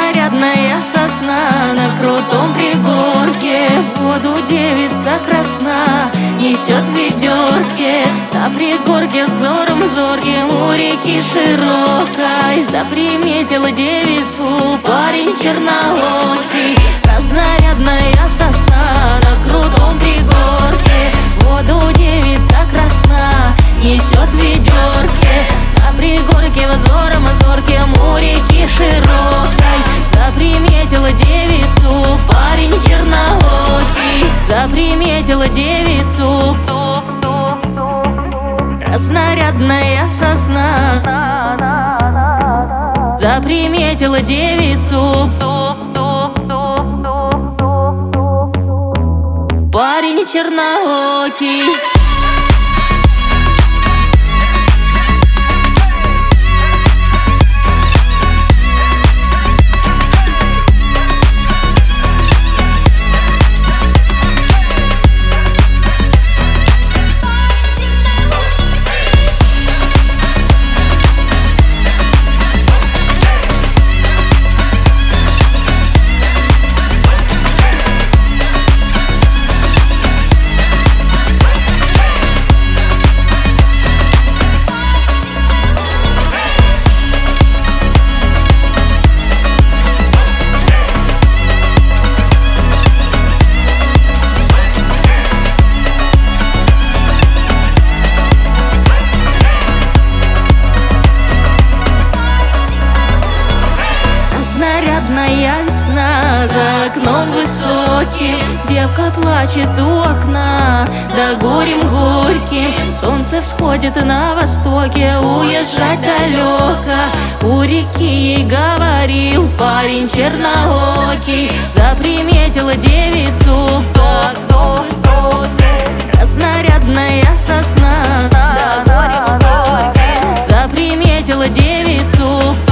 Разнарядная сосна на крутом пригорке, в воду девица красна несет ведерки. На пригорке взором зорким у реки широкой заприметила девицу парень черноокий. Разнарядная сосна на крутом пригорке, в воду девица красна несет ведерки. На пригорке взором зорким у реки широкой заприметила девицу парень черноокий. Заприметила девицу разнарядная сосна, заприметила девицу парень черноокий. Нарядная весна за окном высоким, девка плачет у окна, да горем горьким. Солнце всходит на востоке, уезжать далеко. У реки ей говорил парень черноокий. Заприметила девицу разнарядная сосна, заприметила девицу